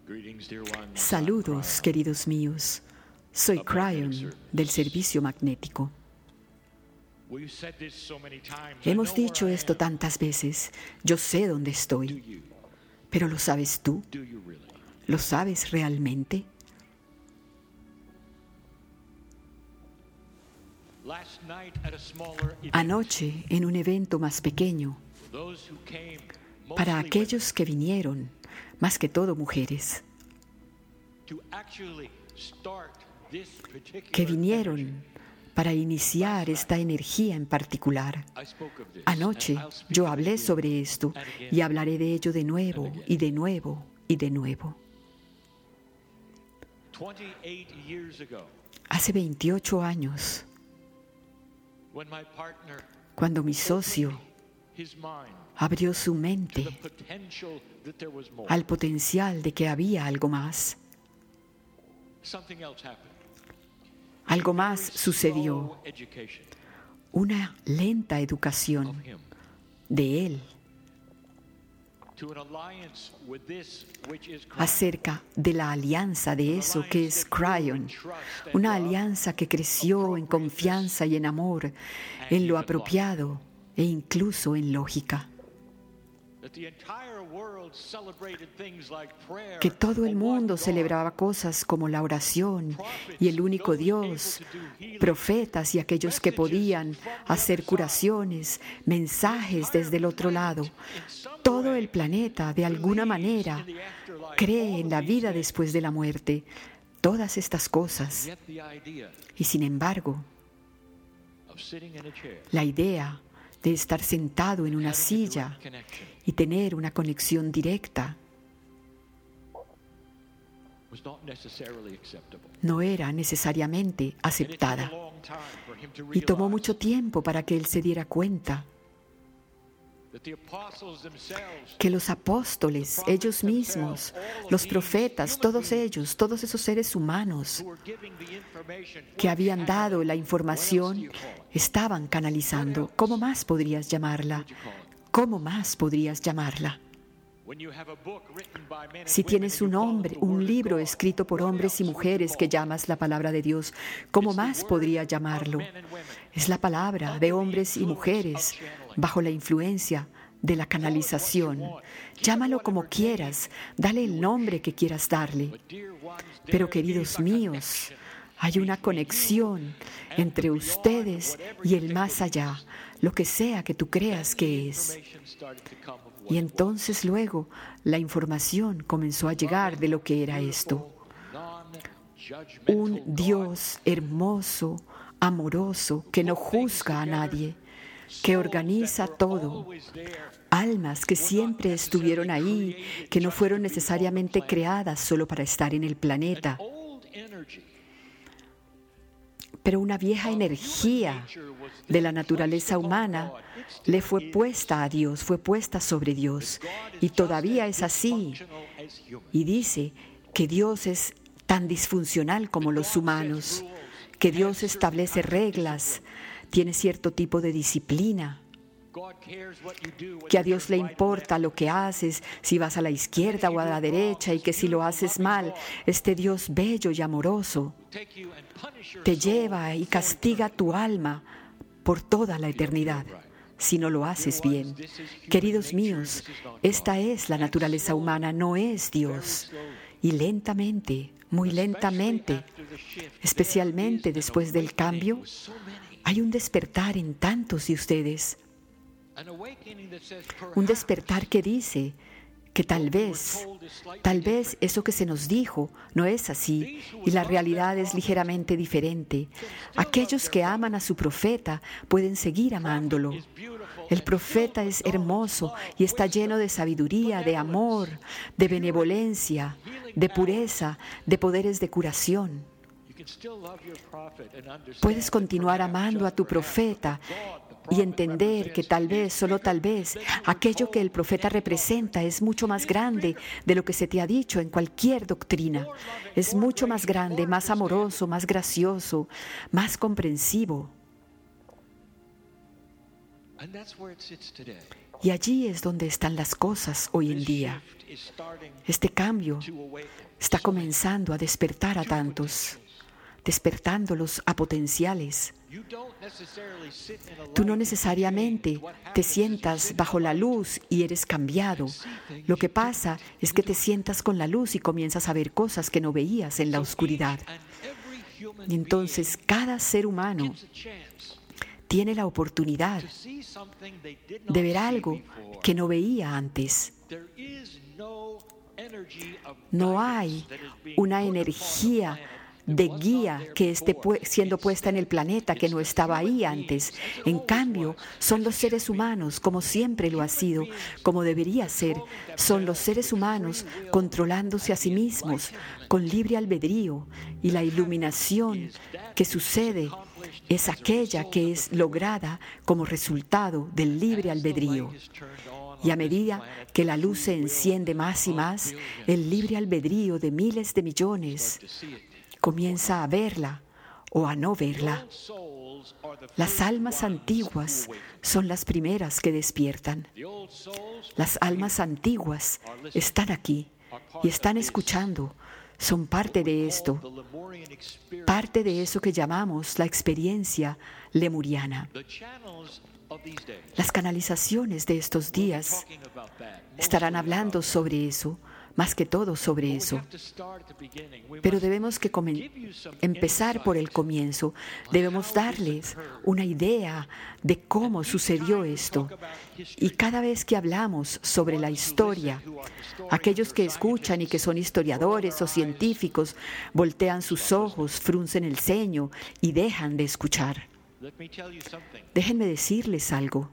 Saludos, queridos míos. Soy Cryon del Servicio Magnético. Hemos dicho esto tantas veces. Yo sé dónde estoy. ¿Pero lo sabes tú? ¿Lo sabes realmente? Anoche, en un evento más pequeño, para aquellos que vinieron, más que todo mujeres, que vinieron para iniciar esta energía en particular. Anoche yo hablé sobre esto y hablaré de ello de nuevo y de nuevo y de nuevo. Hace 28 años, cuando mi socio abrió su mente al potencial de que había algo más, algo más sucedió. Una lenta educación de él acerca de la alianza de eso que es Cryon, una alianza que creció en confianza y en amor, en lo apropiado e incluso en lógica. Que todo el mundo celebraba cosas como la oración y el único Dios, profetas y aquellos que podían hacer curaciones, mensajes desde el otro lado. Todo el planeta, de alguna manera, cree en la vida después de la muerte. Todas estas cosas. Y sin embargo, la idea de estar sentado en una silla y tener una conexión directa no era necesariamente aceptada. Y tomó mucho tiempo para que él se diera cuenta que los apóstoles, ellos mismos, los profetas, todos ellos, todos esos seres humanos que habían dado la información, estaban canalizando. ¿Cómo más podrías llamarla? ¿Cómo más podrías llamarla? Si tienes un libro escrito por hombres y mujeres que llamas la palabra de Dios, ¿cómo más podría llamarlo? Es la palabra de hombres y mujeres bajo la influencia de la canalización. Llámalo como quieras, dale el nombre que quieras darle. Pero, queridos míos, hay una conexión entre ustedes y el más allá, lo que sea que tú creas que es. Y entonces luego la información comenzó a llegar de lo que era esto. Un Dios hermoso, amoroso, que no juzga a nadie, que organiza todo. Almas que siempre estuvieron ahí, que no fueron necesariamente creadas solo para estar en el planeta. Pero una vieja energía de la naturaleza humana le fue puesta a Dios, fue puesta sobre Dios. Y todavía es así. Y dice que Dios es tan disfuncional como los humanos, que Dios establece reglas, tiene cierto tipo de disciplina, que a Dios le importa lo que haces, si vas a la izquierda o a la derecha, y que si lo haces mal, este Dios bello y amoroso te lleva y castiga tu alma por toda la eternidad si no lo haces bien. Queridos míos, esta es la naturaleza humana, no es Dios. Y lentamente, muy lentamente, especialmente después del cambio, hay un despertar en tantos de ustedes. Un despertar que dice que tal vez eso que se nos dijo no es así y la realidad es ligeramente diferente. Aquellos que aman a su profeta pueden seguir amándolo. El profeta es hermoso y está lleno de sabiduría, de amor, de benevolencia, de pureza, de poderes de curación. Puedes continuar amando a tu profeta y entender que tal vez, solo tal vez, aquello que el profeta representa es mucho más grande de lo que se te ha dicho en cualquier doctrina. Es mucho más grande, más amoroso, más gracioso, más comprensivo. Y allí es donde están las cosas hoy en día. Este cambio está comenzando a despertar a tantos, despertándolos a potenciales. Tú no necesariamente te sientas bajo la luz y eres cambiado. Lo que pasa es que te sientas con la luz y comienzas a ver cosas que no veías en la oscuridad. Y entonces cada ser humano tiene la oportunidad de ver algo que no veía antes. No hay una energía de guía que esté siendo puesta en el planeta que no estaba ahí antes. En cambio, son los seres humanos, como siempre lo ha sido, como debería ser. Son los seres humanos controlándose a sí mismos con libre albedrío, y la iluminación que sucede es aquella que es lograda como resultado del libre albedrío. Y a medida que la luz se enciende más y más, el libre albedrío de miles de millones comienza a verla o a no verla. Las almas antiguas son las primeras que despiertan. Las almas antiguas están aquí y están escuchando. Son parte de esto, parte de eso que llamamos la experiencia lemuriana. Las canalizaciones de estos días estarán hablando sobre eso, más que todo sobre eso. Pero debemos que empezar por el comienzo. Debemos darles una idea de cómo sucedió esto. Y cada vez que hablamos sobre la historia, aquellos que escuchan y que son historiadores o científicos voltean sus ojos, fruncen el ceño y dejan de escuchar. Déjenme decirles algo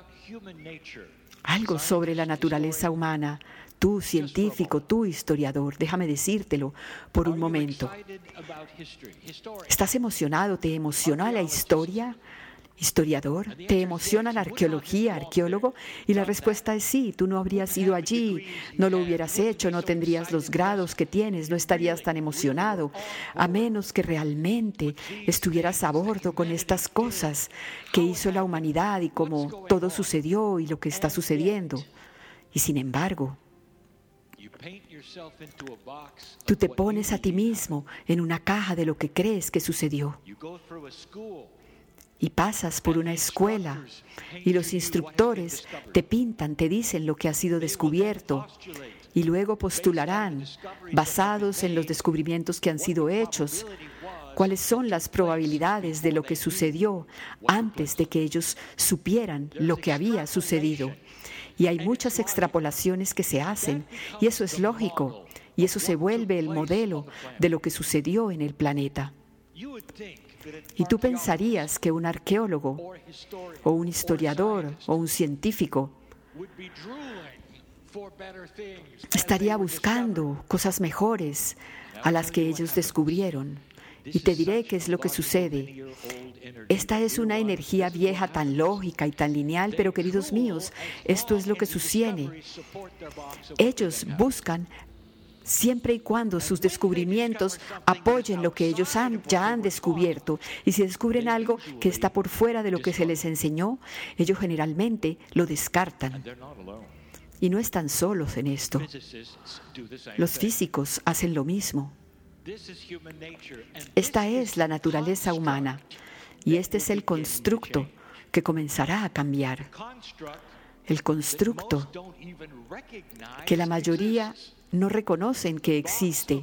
sobre la naturaleza humana. Tú, científico, tú, historiador, déjame decírtelo por un momento. ¿Estás emocionado? ¿Te emociona la historia? Historiador, ¿te emociona la arqueología, arqueólogo? Y la respuesta es sí. Tú no habrías ido allí, no lo hubieras hecho, no tendrías los grados que tienes, no estarías tan emocionado, a menos que realmente estuvieras a bordo con estas cosas que hizo la humanidad y cómo todo sucedió y lo que está sucediendo. Y sin embargo, tú te pones a ti mismo en una caja de lo que crees que sucedió. Y pasas por una escuela y los instructores te pintan, te dicen lo que ha sido descubierto y luego postularán, basados en los descubrimientos que han sido hechos, cuáles son las probabilidades de lo que sucedió antes de que ellos supieran lo que había sucedido. Y hay muchas extrapolaciones que se hacen, y eso es lógico, y eso se vuelve el modelo de lo que sucedió en el planeta. Y tú pensarías que un arqueólogo, o un historiador, o un científico estaría buscando cosas mejores a las que ellos descubrieron. Y te diré qué es lo que sucede. Esta es una energía vieja tan lógica y tan lineal, pero queridos míos, esto es lo que sucede. Ellos buscan siempre y cuando sus descubrimientos apoyen lo que ellos ya han descubierto. Y si descubren algo que está por fuera de lo que se les enseñó, ellos generalmente lo descartan. Y no están solos en esto. Los físicos hacen lo mismo. Esta es la naturaleza humana y este es el constructo que comenzará a cambiar. El constructo que la mayoría no reconocen que existe.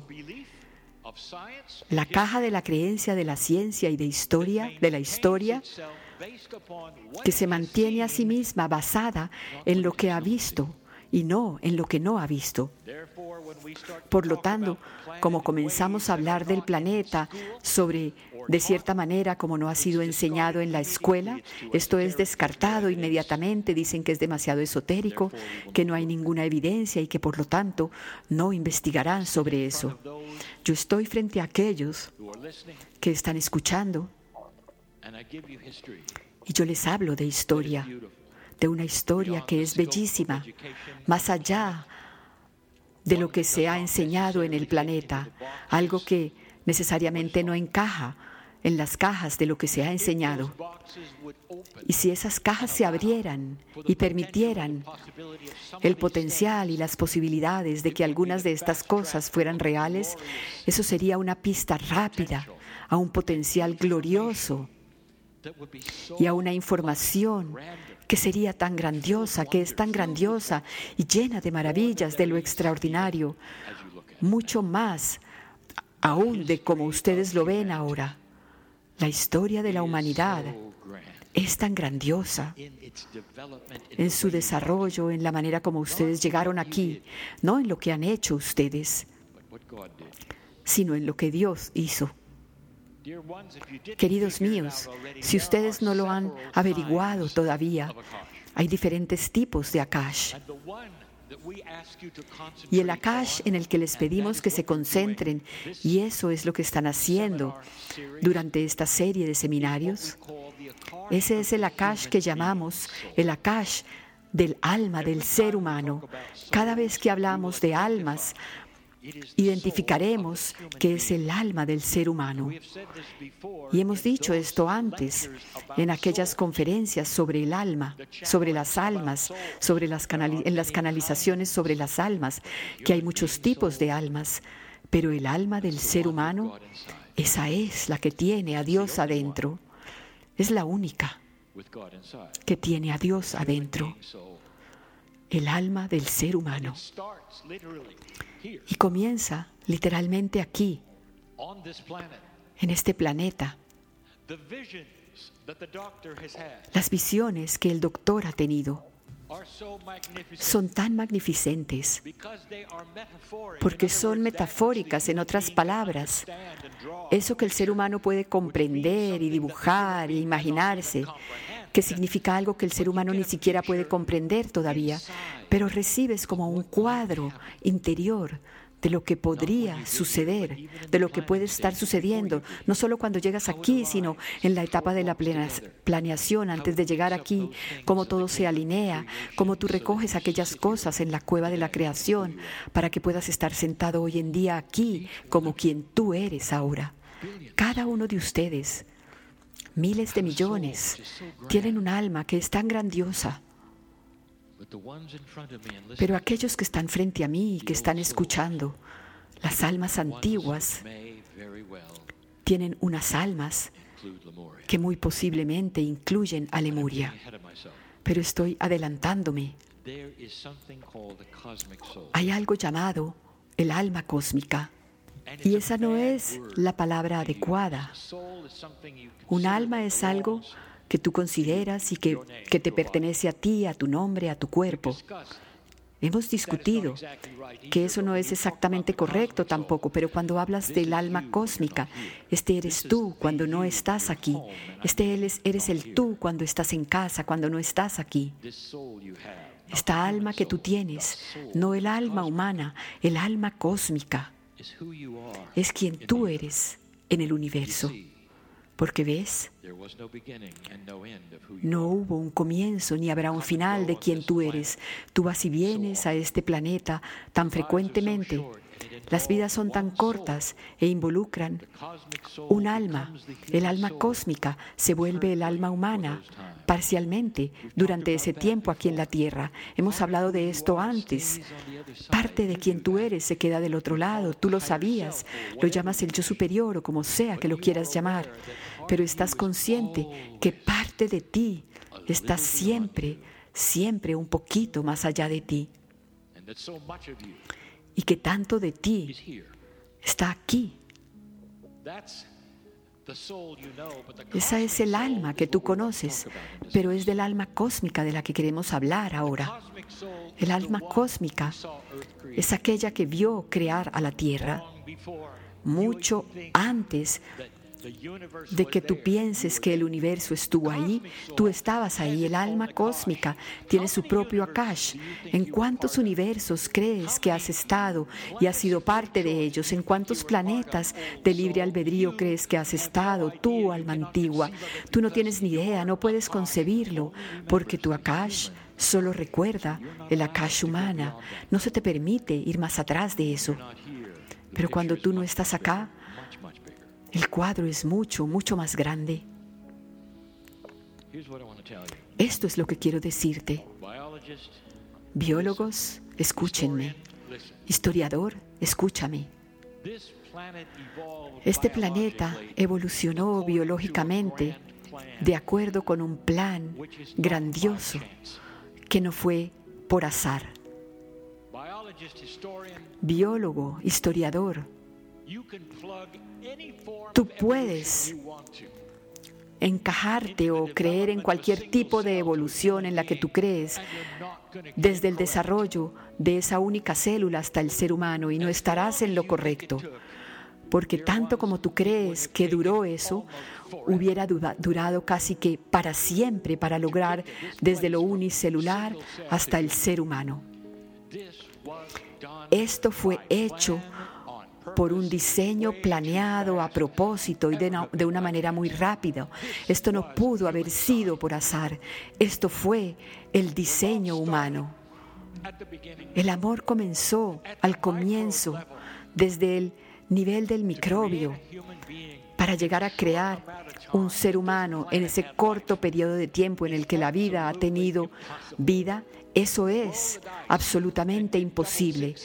La caja de la creencia de la ciencia y de la historia, que se mantiene a sí misma basada en lo que ha visto y no en lo que no ha visto. Por lo tanto, como comenzamos a hablar del planeta de cierta manera, como no ha sido enseñado en la escuela, esto es descartado inmediatamente, dicen que es demasiado esotérico, que no hay ninguna evidencia y que por lo tanto no investigarán sobre eso. Yo estoy frente a aquellos que están escuchando y yo les hablo de historia, de una historia que es bellísima, más allá de lo que se ha enseñado en el planeta, algo que necesariamente no encaja en las cajas de lo que se ha enseñado. Y si esas cajas se abrieran y permitieran el potencial y las posibilidades de que algunas de estas cosas fueran reales, eso sería una pista rápida a un potencial glorioso y a una información que sería tan grandiosa, que es tan grandiosa y llena de maravillas de lo extraordinario, mucho más aún de como ustedes lo ven ahora. La historia de la humanidad es tan grandiosa en su desarrollo, en la manera como ustedes llegaron aquí, no en lo que han hecho ustedes, sino en lo que Dios hizo. Queridos míos, si ustedes no lo han averiguado todavía, hay diferentes tipos de Akash. Y el Akash en el que les pedimos que se concentren, y eso es lo que están haciendo durante esta serie de seminarios, ese es el Akash que llamamos el Akash del alma del ser humano. Cada vez que hablamos de almas, identificaremos que es el alma del ser humano. Y hemos dicho esto antes en aquellas conferencias sobre el alma, sobre las almas, en las canalizaciones sobre las almas, que hay muchos tipos de almas, pero el alma del ser humano, esa es la que tiene a Dios adentro. Es la única que tiene a Dios adentro. El alma del ser humano. Y comienza literalmente aquí, en este planeta. Las visiones que el doctor ha tenido son tan magnificentes porque son metafóricas, en otras palabras. Eso que el ser humano puede comprender y dibujar e imaginarse, que significa algo que el ser humano ni siquiera puede comprender todavía, pero recibes como un cuadro interior de lo que podría suceder, de lo que puede estar sucediendo, no solo cuando llegas aquí, sino en la etapa de la planeación antes de llegar aquí, cómo todo se alinea, cómo tú recoges aquellas cosas en la cueva de la creación para que puedas estar sentado hoy en día aquí como quien tú eres ahora. Cada uno de ustedes, miles de millones, tienen un alma que es tan grandiosa. Pero aquellos que están frente a mí y que están escuchando, las almas antiguas, tienen unas almas que muy posiblemente incluyen a Lemuria. Pero estoy adelantándome. Hay algo llamado el alma cósmica. Y esa no es la palabra adecuada. Un alma es algo que tú consideras y que te pertenece a ti, a tu nombre, a tu cuerpo. Hemos discutido que eso no es exactamente correcto tampoco, pero cuando hablas del alma cósmica, este eres tú cuando no estás aquí. Eres el tú cuando estás en casa, cuando no estás aquí. Esta alma que tú tienes, no el alma humana, el alma cósmica, es quien tú eres en el universo. Porque ves, no hubo un comienzo ni habrá un final de quien tú eres. Tú vas y vienes a este planeta tan frecuentemente. Las vidas son tan cortas e involucran un alma. El alma cósmica se vuelve el alma humana parcialmente durante ese tiempo aquí en la Tierra. Hemos hablado de esto antes. Parte de quien tú eres se queda del otro lado. Tú lo sabías. Lo llamas el yo superior o como sea que lo quieras llamar. Pero estás consciente que parte de ti está siempre, siempre un poquito más allá de ti. Y que tanto de ti está aquí. Esa es el alma que tú conoces, pero es del alma cósmica de la que queremos hablar ahora. El alma cósmica es aquella que vio crear a la Tierra mucho antes de que tú pienses que el universo estuvo ahí. Tú estabas ahí. El alma cósmica tiene su propio Akash. ¿En cuántos universos crees que has estado y has sido parte de ellos? ¿En cuántos planetas de libre albedrío crees que has estado? Tú, alma antigua, tú no tienes ni idea, no puedes concebirlo, porque tu Akash solo recuerda el Akash humana. No se te permite ir más atrás de eso. Pero cuando tú no estás acá, El cuadro es mucho, mucho más grande. Esto es lo que quiero decirte. Biólogos, escúchenme. Historiador, escúchame. Este planeta evolucionó biológicamente de acuerdo con un plan grandioso que no fue por azar. Biólogo, historiador, tú puedes encajarte o creer en cualquier tipo de evolución en la que tú crees, desde el desarrollo de esa única célula hasta el ser humano, y no estarás en lo correcto, porque tanto como tú crees que duró eso, hubiera durado casi que para siempre para lograr desde lo unicelular hasta el ser humano. Esto fue hecho por un diseño planeado a propósito y de una manera muy rápida. Esto no pudo haber sido por azar. Esto fue el diseño humano. El amor comenzó al comienzo desde el nivel del microbio para llegar a crear un ser humano en ese corto periodo de tiempo en el que la vida ha tenido vida. Eso es absolutamente imposible.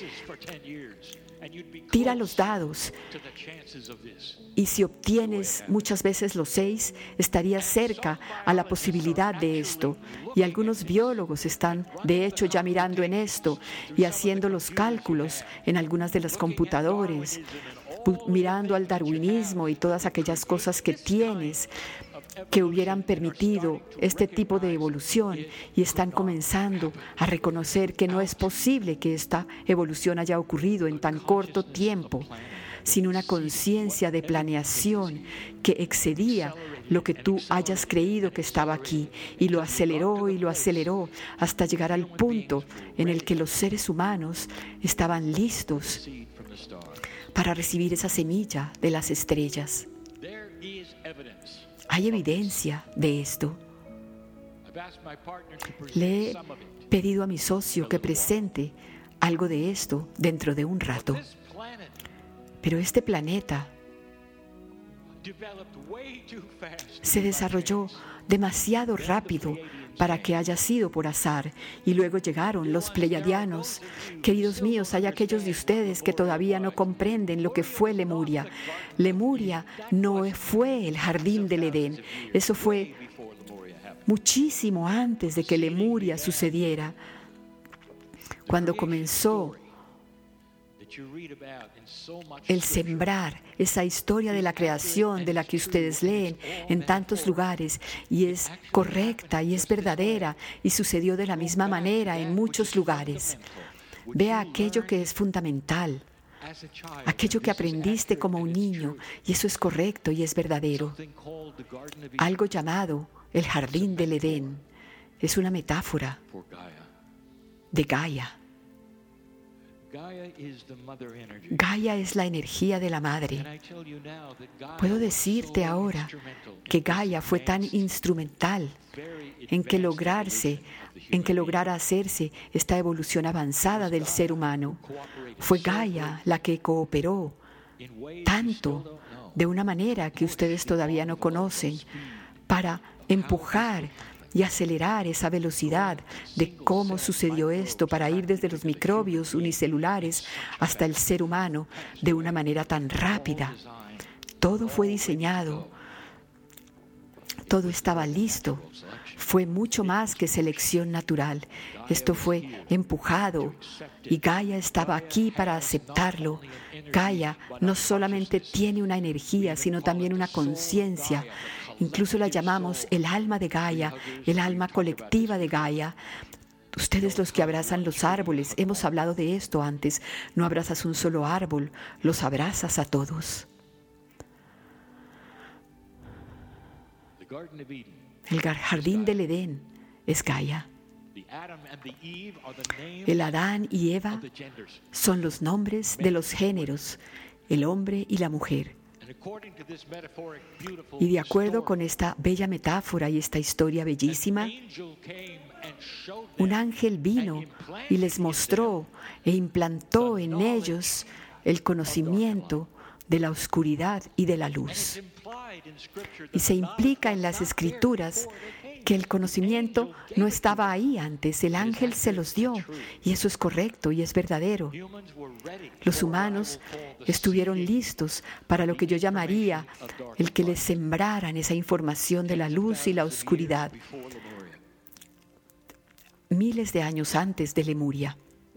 Tira los dados y si obtienes muchas veces los 6, estarías cerca a la posibilidad de esto. Y algunos biólogos están, de hecho, ya mirando en esto y haciendo los cálculos en algunas de las computadoras, mirando al darwinismo y todas aquellas cosas que tienes que hubieran permitido este tipo de evolución, y están comenzando a reconocer que no es posible que esta evolución haya ocurrido en tan corto tiempo, sin una conciencia de planeación que excedía lo que tú hayas creído que estaba aquí, y lo aceleró hasta llegar al punto en el que los seres humanos estaban listos para recibir esa semilla de las estrellas. Hay evidencia de esto. Le he pedido a mi socio que presente algo de esto dentro de un rato. Pero este planeta se desarrolló demasiado rápido para que haya sido por azar, y luego llegaron los pleiadianos. Queridos míos, hay aquellos de ustedes que todavía no comprenden lo que fue Lemuria. Lemuria no fue el jardín del Edén. Eso fue muchísimo antes de que Lemuria sucediera. Cuando comenzó el sembrar esa historia de la creación de la que ustedes leen en tantos lugares, y es correcta y es verdadera y sucedió de la misma manera en muchos lugares. Vea aquello que es fundamental, aquello que aprendiste como un niño, y eso es correcto y es verdadero. Algo llamado el jardín del Edén es una metáfora de Gaia. Gaia es la energía de la madre. Puedo decirte ahora que Gaia fue tan instrumental en que lograra hacerse esta evolución avanzada del ser humano. Fue Gaia la que cooperó tanto, de una manera que ustedes todavía no conocen, para empujar y acelerar esa velocidad de cómo sucedió esto, para ir desde los microbios unicelulares hasta el ser humano de una manera tan rápida. Todo fue diseñado, todo estaba listo. Fue mucho más que selección natural. Esto fue empujado y Gaia estaba aquí para aceptarlo. Gaia no solamente tiene una energía, sino también una conciencia. Incluso la llamamos el alma de Gaia, el alma colectiva de Gaia. Ustedes, los que abrazan los árboles, hemos hablado de esto antes. No abrazas un solo árbol, los abrazas a todos. El jardín del Edén es Gaia. El Adán y Eva son los nombres de los géneros, el hombre y la mujer. Y de acuerdo con esta bella metáfora y esta historia bellísima, un ángel vino y les mostró e implantó en ellos el conocimiento de la oscuridad y de la luz. Y se implica en las Escrituras que el conocimiento no estaba ahí antes, el ángel se los dio, y eso es correcto y es verdadero. Los humanos estuvieron listos para lo que yo llamaría el que les sembraran esa información de la luz y la oscuridad, miles de años antes de Lemuria.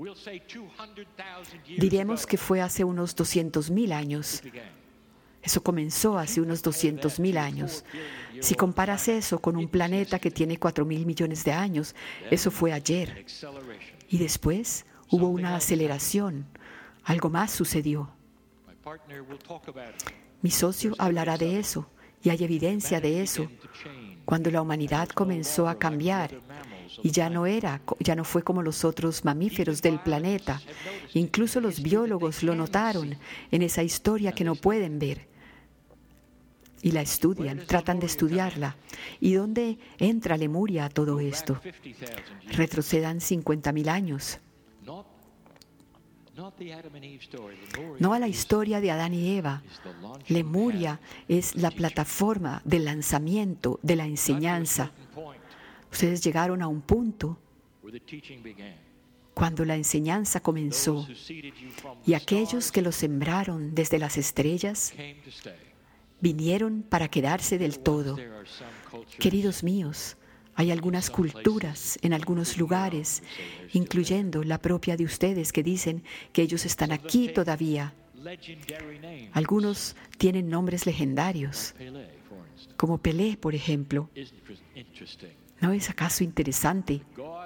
Diremos que fue hace unos 200,000 años. Eso comenzó hace unos 200,000 años. Si comparas eso con un planeta que tiene 4,000 millones de años, eso fue ayer. Y después hubo una aceleración. Algo más sucedió. Mi socio hablará de eso, y hay evidencia de eso. Cuando la humanidad comenzó a cambiar, y ya no fue como los otros mamíferos del planeta. Incluso los biólogos lo notaron en esa historia que no pueden ver. Y la estudian, tratan de estudiarla. ¿Y dónde entra Lemuria a todo esto? Retrocedan 50,000 años. No a la historia de Adán y Eva. Lemuria es la plataforma del lanzamiento de la enseñanza. Ustedes llegaron a un punto cuando la enseñanza comenzó, y aquellos que lo sembraron desde las estrellas vinieron para quedarse del todo. Queridos míos, hay algunas culturas en algunos lugares, incluyendo la propia de ustedes, que dicen que ellos están aquí todavía. Algunos tienen nombres legendarios, como Pelé, por ejemplo. ¿No es acaso interesante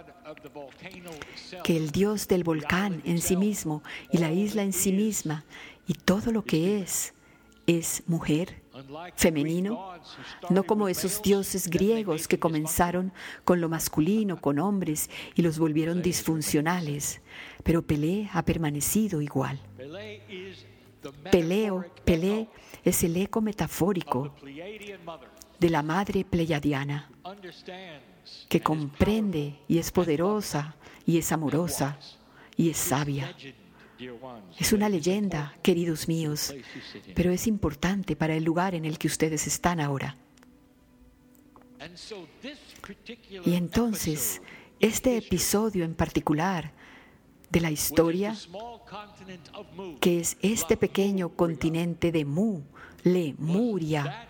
que el Dios del volcán en sí mismo y la isla en sí misma y todo lo que es mujer, femenino? No como esos dioses griegos que comenzaron con lo masculino, con hombres, y los volvieron disfuncionales. Pero Pelé ha permanecido igual. Pelé es el eco metafórico de la madre pleyadiana, que comprende y es poderosa y es amorosa y es sabia. Es una leyenda, queridos míos, pero es importante para el lugar en el que ustedes están ahora. Y entonces, este episodio en particular de la historia, que es este pequeño continente de Lemuria,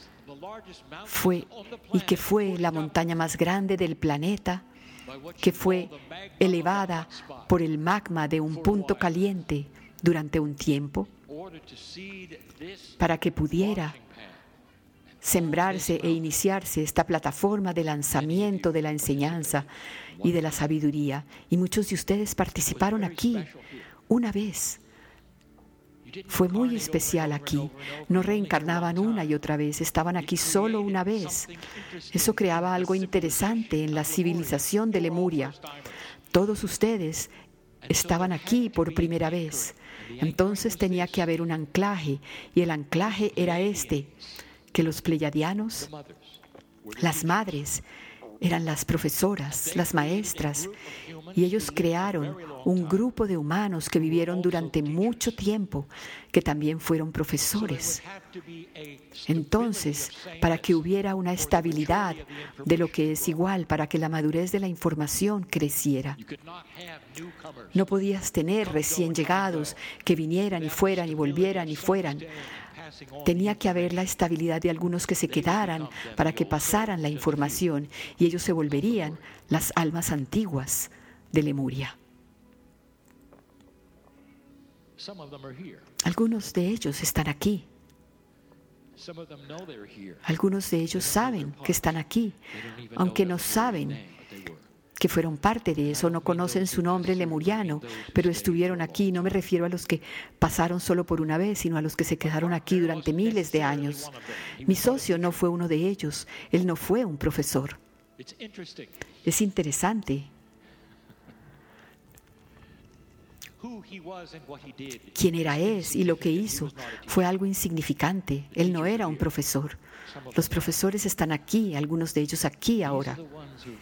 que fue la montaña más grande del planeta, que fue elevada por el magma de un punto caliente durante un tiempo, para que pudiera sembrarse e iniciarse esta plataforma de lanzamiento de la enseñanza y de la sabiduría. Y muchos de ustedes participaron aquí una vez. Fue muy especial aquí. No reencarnaban una y otra vez, estaban aquí solo una vez. Eso creaba algo interesante en la civilización de Lemuria. Todos ustedes estaban aquí por primera vez. Entonces tenía que haber un anclaje, y el anclaje era que los pleyadianos, las madres, eran las profesoras, las maestras, y ellos crearon un grupo de humanos que vivieron durante mucho tiempo, que también fueron profesores. Entonces, para que hubiera una estabilidad de lo que es igual, para que la madurez de la información creciera, no podías tener recién llegados que vinieran y fueran y volvieran y fueran. Tenía que haber la estabilidad de algunos que se quedaran para que pasaran la información, y ellos se volverían las almas antiguas de Lemuria. Algunos de ellos están aquí. Algunos de ellos saben que están aquí, aunque no saben que fueron parte de eso, no conocen su nombre lemuriano, pero estuvieron aquí. No me refiero a los que pasaron solo por una vez, sino a los que se quedaron aquí durante miles de años. Mi socio no fue uno de ellos. Él no fue un profesor. Es interesante quién era y lo que hizo. Fue algo insignificante. Él no era un profesor. Los profesores están aquí, algunos de ellos aquí ahora.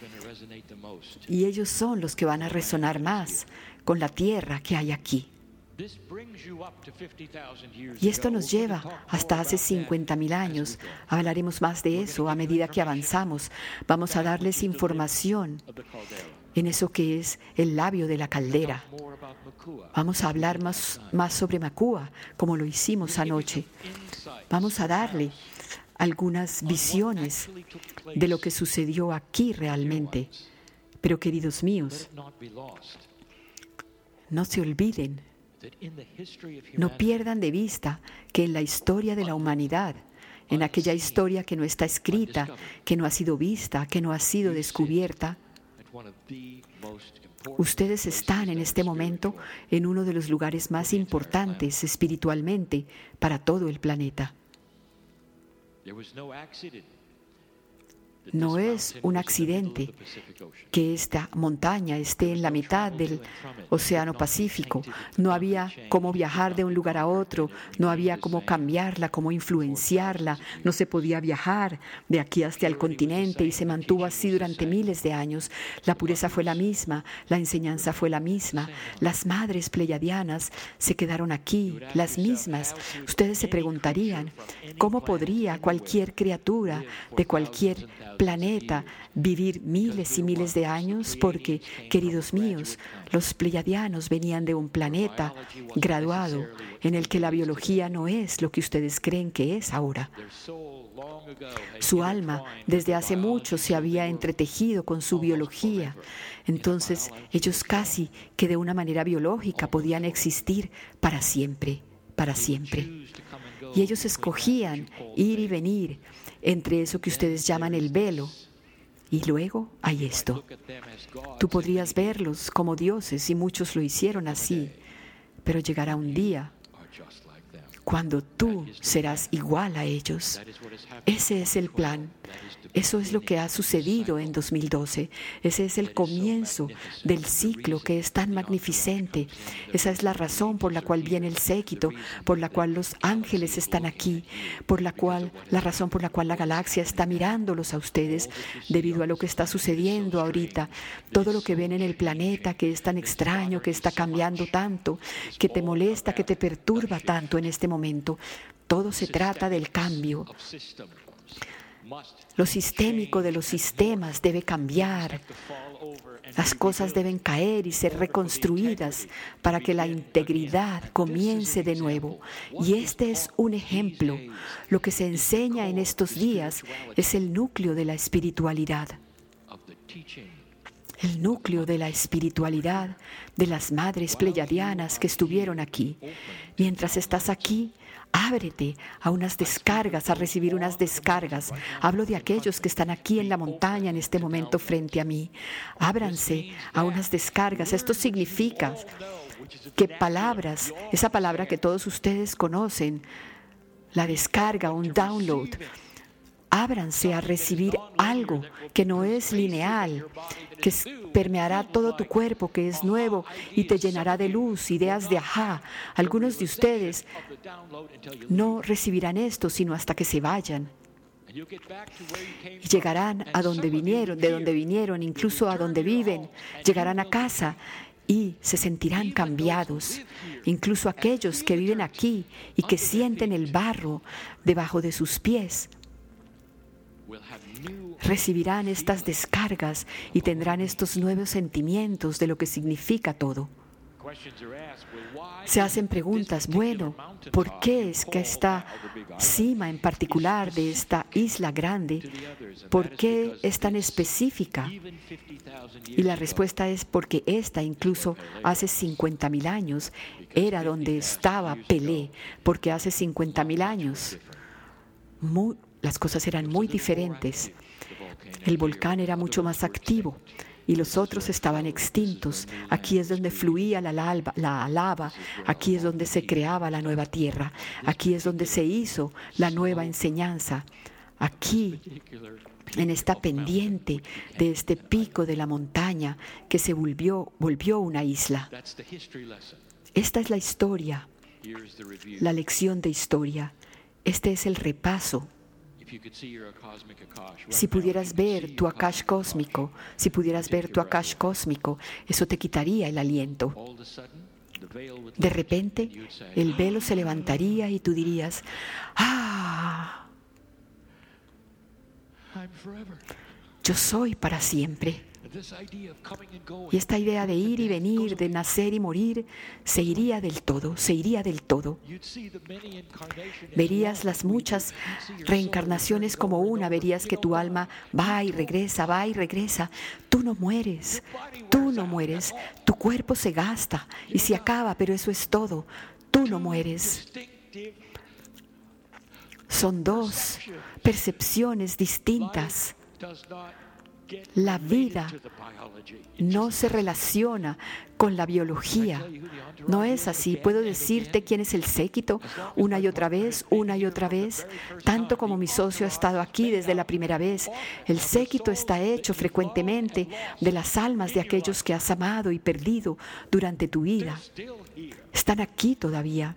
Y ellos son los que van a resonar más con la tierra que hay aquí. Y esto nos lleva hasta hace 50,000 años. Hablaremos más de eso a medida que avanzamos. Vamos a darles información en eso que es el labio de la caldera. Vamos a hablar más sobre Makua, como lo hicimos anoche. Vamos a darle algunas visiones de lo que sucedió aquí realmente. Pero, queridos míos, no se olviden, no pierdan de vista que en la historia de la humanidad, en aquella historia que no está escrita, que no ha sido vista, que no ha sido descubierta, ustedes están en este momento en uno de los lugares más importantes espiritualmente para todo el planeta. No es un accidente que esta montaña esté en la mitad del Océano Pacífico. No había cómo viajar de un lugar a otro, no había cómo cambiarla, cómo influenciarla, no se podía viajar de aquí hasta el continente y se mantuvo así durante miles de años. La pureza fue la misma, la enseñanza fue la misma, las madres pleiadianas se quedaron aquí, las mismas. Ustedes se preguntarían, ¿cómo podría cualquier criatura de cualquier planeta vivir miles y miles de años? Porque, queridos míos, los pleiadianos venían de un planeta graduado en el que la biología no es lo que ustedes creen que es ahora. Su alma desde hace mucho se había entretejido con su biología. Entonces ellos casi que de una manera biológica podían existir para siempre, para siempre. Y ellos escogían ir y venir entre eso que ustedes llaman el velo. Y luego hay esto. Tú podrías verlos como dioses y muchos lo hicieron así, pero llegará un día cuando tú serás igual a ellos. Ese es el plan. Eso es lo que ha sucedido en 2012. Ese es el comienzo del ciclo que es tan magnificente. Esa es la razón por la cual viene el séquito, por la cual los ángeles están aquí, la razón por la cual la galaxia está mirándolos a ustedes, debido a lo que está sucediendo ahorita. Todo lo que ven en el planeta, que es tan extraño, que está cambiando tanto, que te molesta, que te perturba tanto en este momento. Todo se trata del cambio. Lo sistémico de los sistemas debe cambiar. Las cosas deben caer y ser reconstruidas para que la integridad comience de nuevo. Y este es un ejemplo. Lo que se enseña en estos días es el núcleo de la espiritualidad. El núcleo de la espiritualidad de las madres pleiadianas que estuvieron aquí. Mientras estás aquí, ábrete a unas descargas, a recibir unas descargas. Hablo de aquellos que están aquí en la montaña en este momento frente a mí. Ábranse a unas descargas. Esto significa que palabras, esa palabra que todos ustedes conocen, la descarga, un download, ábranse a recibir algo que no es lineal, que permeará todo tu cuerpo, que es nuevo y te llenará de luz, ideas de ajá. Algunos de ustedes no recibirán esto sino hasta que se vayan. Y llegarán a donde vinieron, de donde vinieron, incluso a donde viven. Llegarán a casa y se sentirán cambiados. Incluso aquellos que viven aquí y que sienten el barro debajo de sus pies recibirán estas descargas y tendrán estos nuevos sentimientos de lo que significa todo. Se hacen preguntas, bueno, ¿por qué es que esta cima en particular de esta isla grande, por qué es tan específica? Y la respuesta es porque esta, incluso hace 50,000 años, era donde estaba Pelé, porque hace 50,000 años las cosas eran muy diferentes. El volcán era mucho más activo y los otros estaban extintos. Aquí es donde fluía la lava, aquí es donde se creaba la nueva tierra, aquí es donde se hizo la nueva enseñanza. Aquí, en esta pendiente de este pico de la montaña que se volvió una isla. Esta es la historia, la lección de historia. Este es el repaso. Si pudieras ver tu Akash cósmico, eso te quitaría el aliento. De repente, el velo se levantaría y tú dirías, ¡ah! Yo soy para siempre. Y esta idea de ir y venir, de nacer y morir, se iría del todo. Verías las muchas reencarnaciones como una, verías que tu alma va y regresa. Tú no mueres, tu cuerpo se gasta y se acaba, pero eso es todo. Tú no mueres. Son dos percepciones distintas. La vida no se relaciona con la biología. No es así. Puedo decirte quién es el séquito una y otra vez, tanto como mi socio ha estado aquí desde la primera vez. El séquito está hecho frecuentemente de las almas de aquellos que has amado y perdido durante tu vida. Están aquí todavía.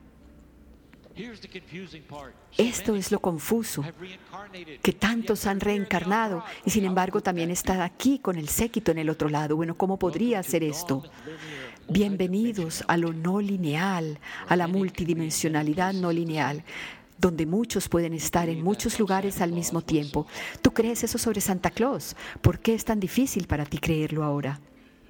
Esto es lo confuso, que tantos han reencarnado y sin embargo también están aquí con el séquito en el otro lado. Bueno, ¿cómo podría ser esto? Bienvenidos a lo no lineal, a la multidimensionalidad no lineal, donde muchos pueden estar en muchos lugares al mismo tiempo. ¿Tú crees eso sobre Santa Claus? ¿Por qué es tan difícil para ti creerlo ahora?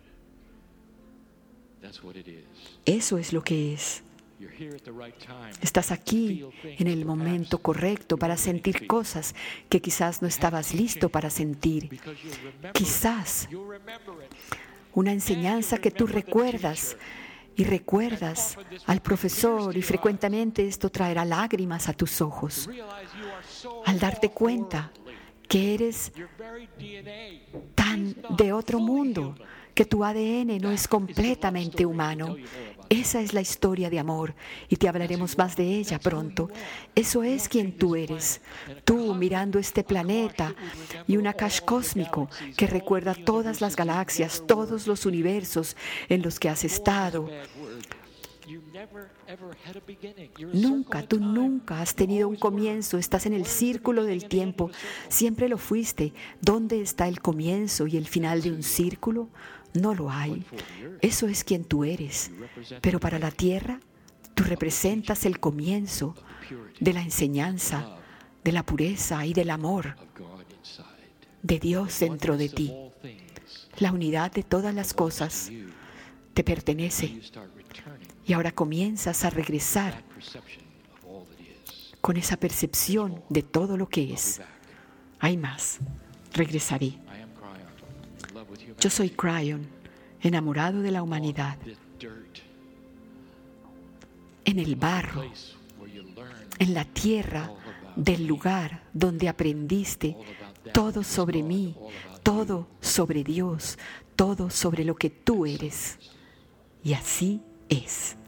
Eso es lo que es. Estás aquí en el momento correcto para sentir cosas que quizás no estabas listo para sentir. Quizás una enseñanza que tú recuerdas y recuerdas al profesor y frecuentemente esto traerá lágrimas a tus ojos. Al darte cuenta que eres tan de otro mundo, que tu ADN no es completamente humano. Esa es la historia de amor y te hablaremos más de ella pronto. Eso es quien tú eres. Tú mirando este planeta y un Akash cósmico que recuerda todas las galaxias, todos los universos en los que has estado. Tú nunca has tenido un comienzo, estás en el círculo del tiempo, siempre lo fuiste. ¿Dónde está el comienzo y el final de un círculo? No lo hay. Eso es quien tú eres. Pero para la Tierra, tú representas el comienzo de la enseñanza, de la pureza y del amor de Dios dentro de ti. La unidad de todas las cosas te pertenece. Y ahora comienzas a regresar con esa percepción de todo lo que es. Hay más. Regresaré. Yo soy Cryon, enamorado de la humanidad. En el barro, en la tierra del lugar donde aprendiste todo sobre mí, todo sobre Dios, todo sobre lo que tú eres. Y así es.